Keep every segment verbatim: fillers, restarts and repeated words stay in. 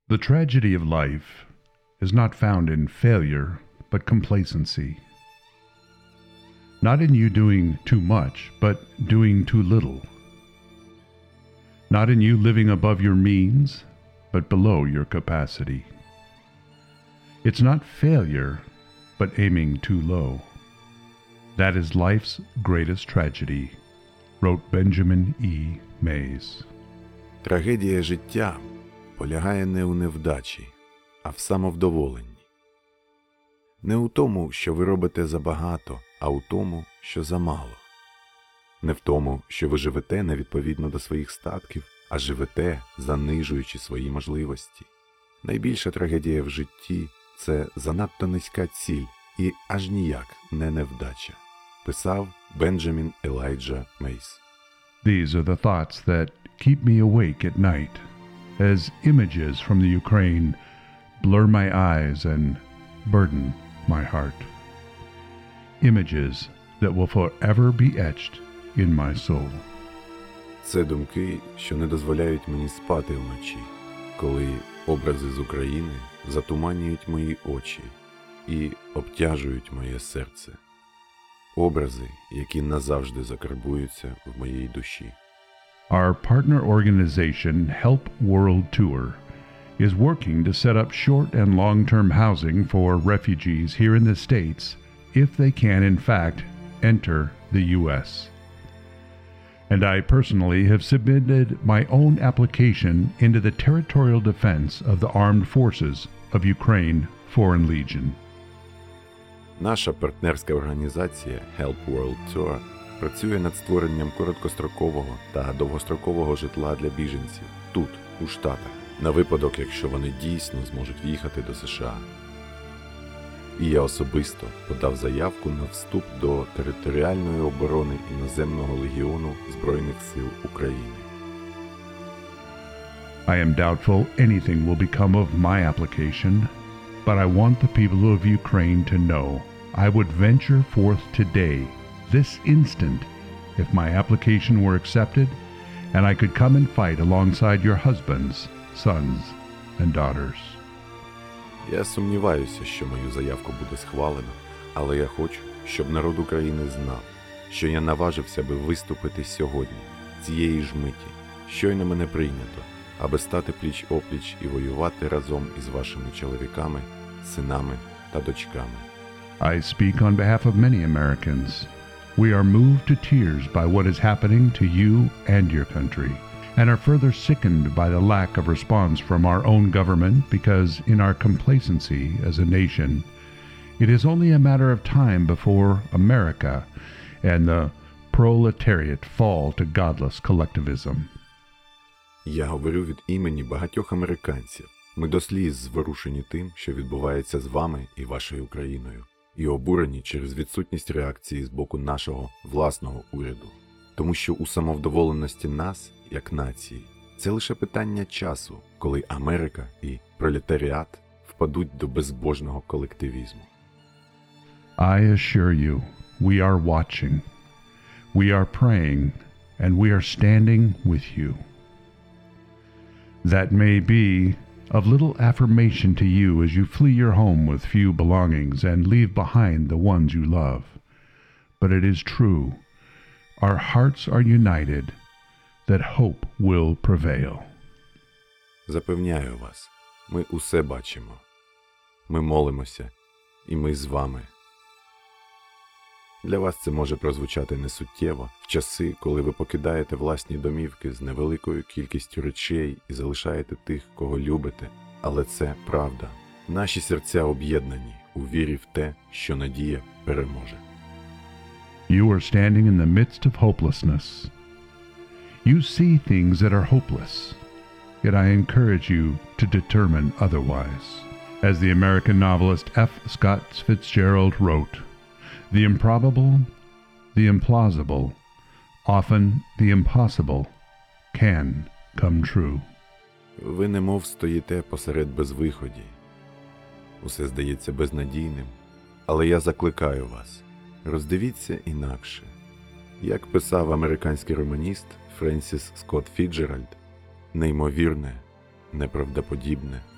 The tragedy of life is not found in failure, but complacency. Not in you doing too much, but doing too little. Not in you living above your means, but below your capacity. It's not failure, but aiming too low. That is life's greatest tragedy, wrote Benjamin E. Mays. Трагедія життя полягає не у невдачі, а в самовдоволенні. Не у тому, що ви робите забагато, а у тому, що замало. Не в тому, що ви живете невідповідно до своїх статків, а живете, занижуючи свої можливості. Найбільша трагедія в житті – це занадто низька ціль і аж ніяк не невдача. Писав Бенджамін Елайджа Мейс. These are the thoughts that keep me awake at night, as images from the Ukraine blur my eyes and burden my heart. Images that will forever be etched in my soul. Це думки, що не дозволяють мені спати вночі, коли образи з України затуманюють мої очі і обтяжують моє серце. Образи, які назавжди закарбуються в моїй душі. Our partner organization, Help World Tour, is working to set up short and long-term housing for refugees here in the States if they can, in fact, enter the U S. And I personally have submitted my own application into the Territorial Defense of the Armed Forces of Ukraine Foreign Legion. Наша партнерська організація Help World Tour працює над створенням короткострокового та довгострокового житла для біженців тут, у Штатах, на випадок, якщо вони дійсно зможуть в'їхати до США. І я особисто подав заявку на вступ до територіальної оборони іноземного легіону Збройних сил України. I am doubtful anything will become of my application, but I want the people of Ukraine to know I would venture forth today, this instant, if my application were accepted, and I could come and fight alongside your husbands, sons, and daughters. Я сумніваюся, що мою заявку буде схвалено, але я хочу, щоб народ України знав, що я наважився би виступити сьогодні, цієї ж миті, щойно мене прийнято, аби стати пліч-опліч і воювати разом із вашими чоловіками, синами та дочками. I speak on behalf of many Americans. We are moved to tears by what is happening to you and your country, and are further sickened by the lack of response from our own government because, in our complacency as a nation, it is only a matter of time before America and the proletariat fall to godless collectivism. Я говорю від імені багатьох американців. Ми до сліз зворушені тим, що відбувається з вами і вашою Україною, і обурені через відсутність реакції з боку нашого власного уряду. Тому що у самовдоволеності нас, як нації, це лише питання часу, коли Америка і пролетаріат впадуть до безбожного колективізму. I assure you, we are watching, we are praying, and we are standing with you. That may be of little affirmation to you as you flee your home with few belongings and leave behind the ones you love. But it is true. Our hearts are united that hope will prevail. Запевняю вас, ми усе бачимо. Ми молимося, і ми з вами. Для вас це може прозвучати несуттєво в часи, коли ви покидаєте власні домівки з невеликою кількістю речей і залишаєте тих, кого любите. Але це правда. Наші серця об'єднані у вірі в те, що надія переможе. You are standing in the midst of hopelessness. You see things that are hopeless, yet I encourage you to determine otherwise. As the American novelist F. Scott Fitzgerald wrote, the improbable, the implausible, often the impossible, can come true. Ви немов стоїте посеред безвиході. Усе здається безнадійним, але я закликаю вас, роздивіться інакше. Як писав американський романіст Френсіс Скотт Фіджеральд, неймовірне, неправдоподібне,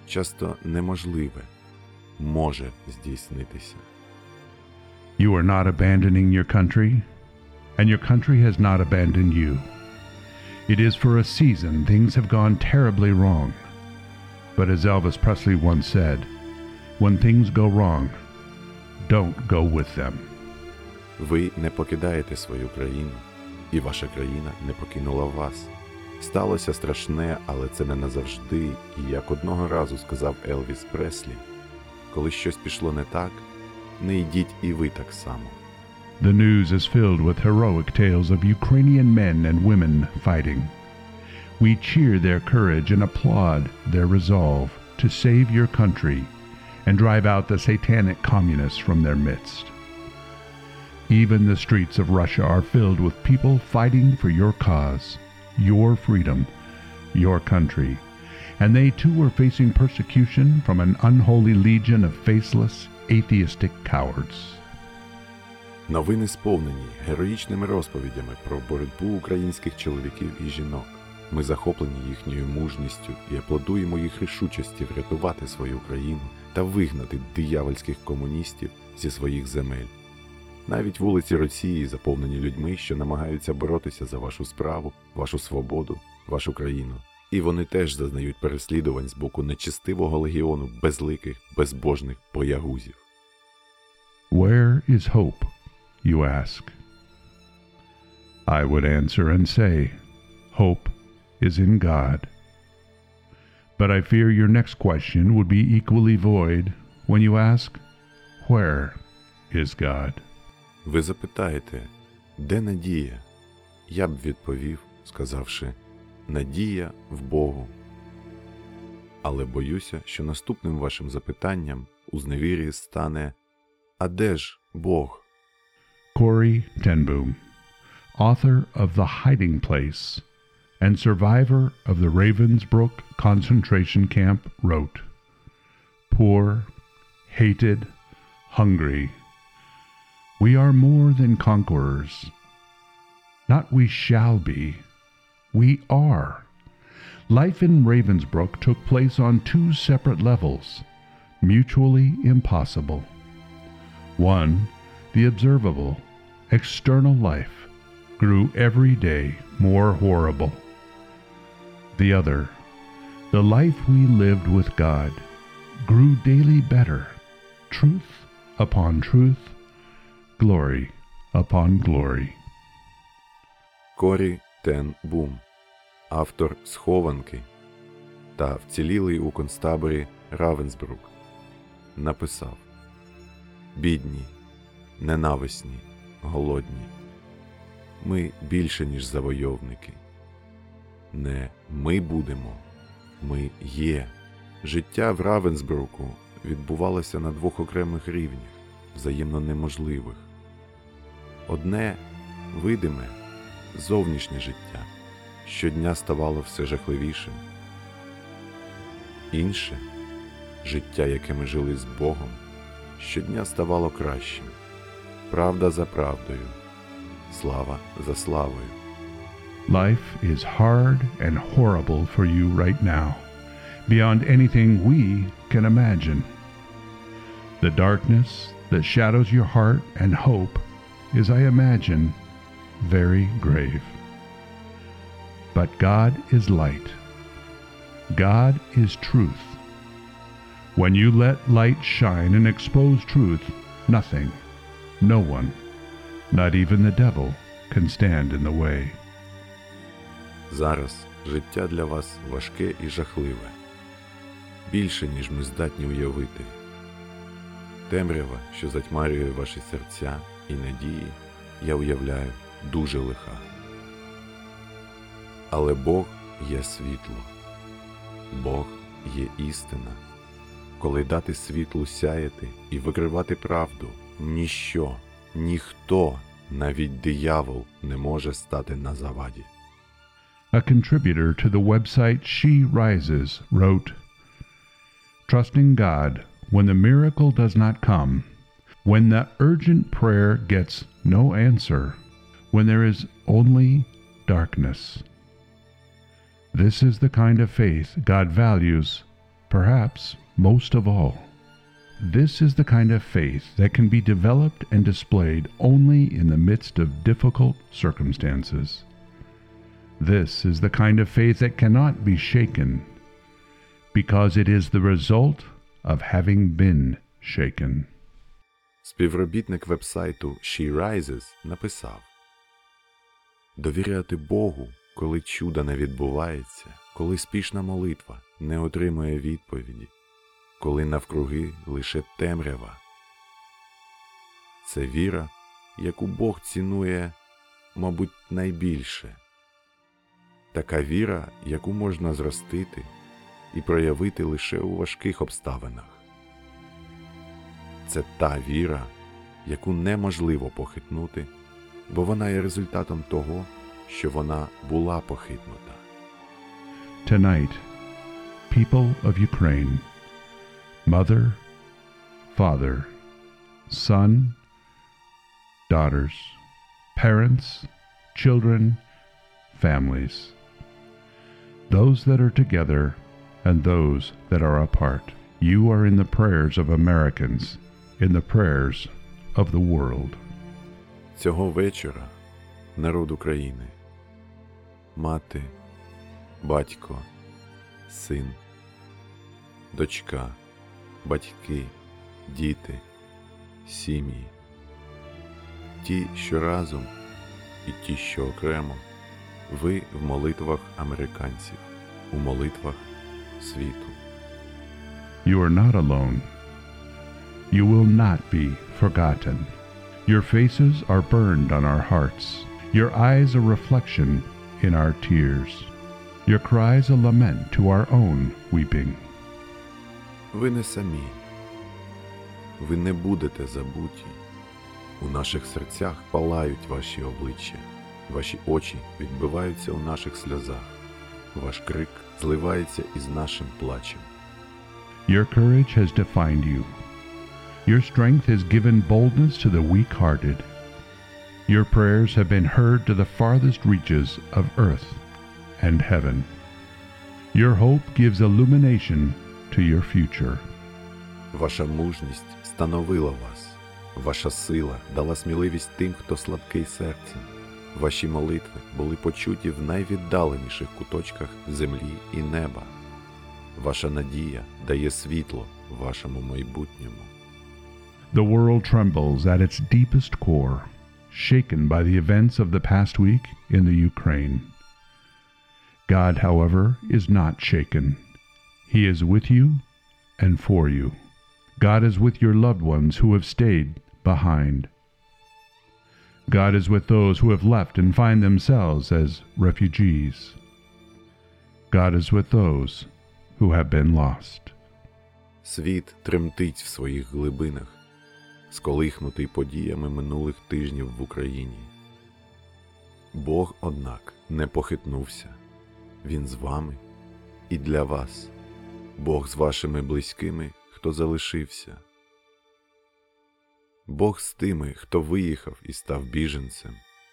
часто неможливе, може здійснитися. You are not abandoning your country, and your country has not abandoned you. It is for a season things have gone terribly wrong. But as Elvis Presley once said, when things go wrong, don't go with them. Ви не покидаєте свою країну, і ваша країна не покинула вас. Сталося страшне, але це не назавжди, і як одного разу сказав Елвіс Преслі, коли щось пішло не так, не йдіть і ви так само. The news is filled with heroic tales of Ukrainian men and women fighting. We cheer their courage and applaud their resolve to save your country and drive out the satanic communists from their midst. Even the streets of Russia are filled with people fighting for your cause, your freedom, your country, and they too are facing persecution from an unholy legion of faceless, atheistic cowards. Новини сповнені героїчними розповідями про боротьбу українських чоловіків і жінок. Ми захоплені їхньою мужністю і аплодуємо їх рішучості врятувати свою країну та вигнати диявольських комуністів зі своїх земель. Навіть вулиці Росії заповнені людьми, що намагаються боротися за вашу справу, вашу свободу, вашу країну. І вони теж зазнають переслідувань з боку нечестивого легіону безликих, безбожних боягузів. Where is hope, you ask? I would answer and say, hope is in God. But I fear your next question would be equally void when you ask, where is God? Ви запитаєте, де надія? Я б відповів, сказавши, надія в Богу. Але боюся, що наступним вашим запитанням у зневір'ї стане, а де ж Бог? Corrie ten Boom, author of The Hiding Place and survivor of the Ravensbrück concentration camp, wrote, "Poor, hated, hungry, we are more than conquerors. Not we shall be, we are." Life in Ravensbrück took place on two separate levels, mutually impossible. One, the observable, external life, grew every day more horrible. The other, the life we lived with God, grew daily better, truth upon truth, glory upon glory. Корі Тен Бум, автор «Схованки» та вцілілий у концтаборі Равенсбрук, написав: «Бідні, ненависні, голодні. Ми більше, ніж завойовники. Не ми будемо, ми є». Життя в Равенсбруку відбувалося на двох окремих рівнях, взаємно неможливих. Одне – видиме, зовнішнє життя, щодня ставало все жахливішим. Інше – життя, яке ми жили з Богом, щодня ставало кращим. Правда за правдою, слава за славою. Life is hard and horrible for you right now, beyond anything we can imagine. The darkness that shadows your heart and hope is, I imagine, very grave. But God is light. God is truth. When you let light shine and expose truth, nothing, no one, not even the devil, can stand in the way. Зараз життя для вас важке і жахливе. Більше, ніж ми здатні уявити. Темрява, що затьмарює ваші серця і надії, я уявляю, дуже лиха. Але Бог є світло. Бог є істина. Коли дати світлу сяяти і викривати правду, ніщо, ніхто, навіть диявол, не може стати на заваді. A contributor to the website She Rises wrote, "Trusting God when the miracle does not come, when the urgent prayer gets no answer, when there is only darkness. This is the kind of faith God values perhaps most of all. This is the kind of faith that can be developed and displayed only in the midst of difficult circumstances. This is the kind of faith that cannot be shaken, because it is the result of having been shaken. Співробітник вебсайту She Rises написав: «Довіряти Богу, коли чудо не відбувається, коли спішна молитва не отримує відповіді, коли навкруги лише темрява. Це віра, яку Бог цінує, мабуть, найбільше. Така віра, яку можна зростити і проявити лише у важких обставинах. Це та віра, яку неможливо похитнути, бо вона є результатом того, що вона була похитнута». Tonight, people of Ukraine, mother, father, son, daughters, parents, children, families, those that are together and those that are apart, you are in the prayers of Americans, in the prayers of the world. Цього вечора народ України, мати, батько, син, дочка, батьки, діти, сім'ї, ті, що разом, і ті, що окремо, ви в молитвах американців, у молитвах світу. You are not alone. You will not be forgotten. Your faces are burned on our hearts. Your eyes a reflection in our tears. Your cries a lament to our own weeping. Ви не самі. Ви не будете забуті. У наших серцях палають ваші обличчя. Ваші очі відбиваються у наших сльозах. Ваш крик зливається із нашим плачем. Your courage has defined you. Your strength has given boldness to the weak-hearted. Your prayers have been heard to the farthest reaches of earth and heaven. Your hope gives illumination to your future. Ваша мужність становила вас. Ваша сила дала сміливість тим, хто слабкий серцем. Ваші молитви були почуті в найвіддаленіших куточках землі і неба. Ваша надія дає світло вашому майбутньому. The world trembles at its deepest core, shaken by the events of the past week in the Ukraine. God, however, is not shaken. He is with you and for you. God is with your loved ones who have stayed behind. God is with those who have left and find themselves as refugees. God is with those who have been lost. Світ тремтить в своїх глибинах, сколихнутий подіями минулих тижнів в Україні. Бог, однак, не похитнувся. Він з вами і для вас. Бог з вашими близькими, хто залишився. Бог з тими, хто виїхав і став біженцем.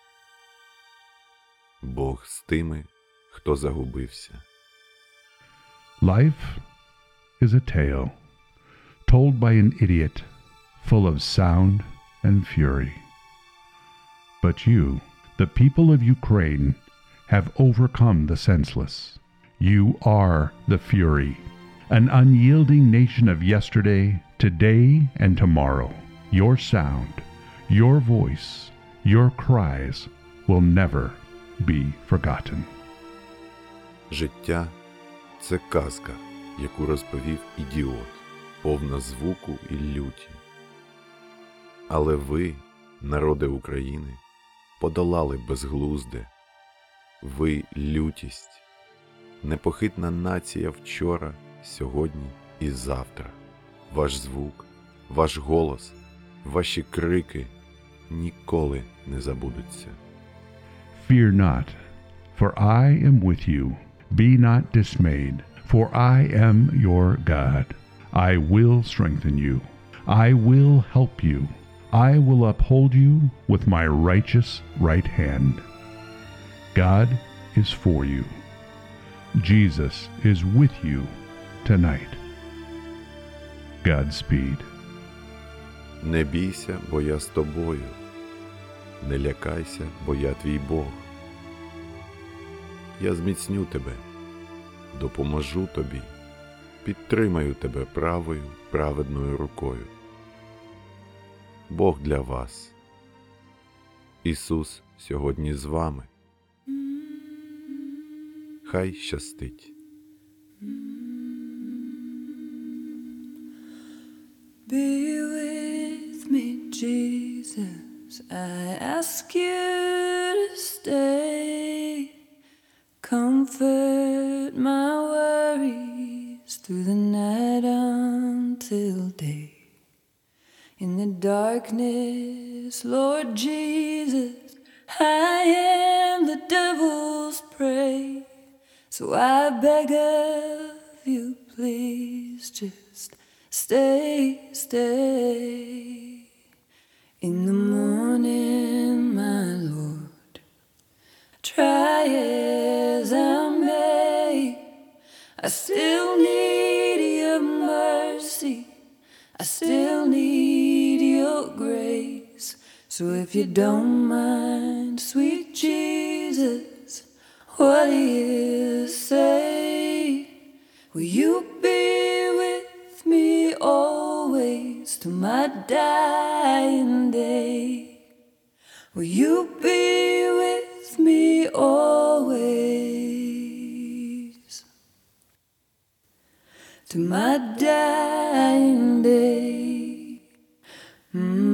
Бог з тими, хто загубився. Life is a tale told by an idiot, full of sound and fury. But you, the people of Ukraine, have overcome the senseless. You are the fury, an unyielding nation of yesterday, today, and tomorrow. Your sound, your voice, your cries will never be forgotten. Життя – це казка, яку розповів ідіот, повна звуку і люті. Але ви, народи України, подолали безглузде. Ви – лютість, непохитна нація вчора, сьогодні і завтра. Ваш звук, ваш голос, ваші крики ніколи не забудуться. Fear not, for I am with you. Be not dismayed, for I am your God. I will strengthen you. I will help you. I will uphold you with my righteous right hand. God is for you. Jesus is with you tonight. Godspeed. Не бійся, бо я з тобою. Не лякайся, бо я твій Бог. Я зміцню тебе, допоможу тобі, підтримаю тебе правою, праведною рукою. Бог для вас. Ісус сьогодні з вами. Хай щастить. Be with me, Jesus, I ask you to stay. Comfort my worries through the night until day. In the darkness, Lord Jesus, I am the devil's prey. So I beg of you, please just stay, stay. In the morning, my Lord, try as I may, I still need your mercy, I still need your grace. So if you don't mind, sweet Jesus, what do you say? Will you be with me always to my dying day? Will you be with me always to my dying day? Mm.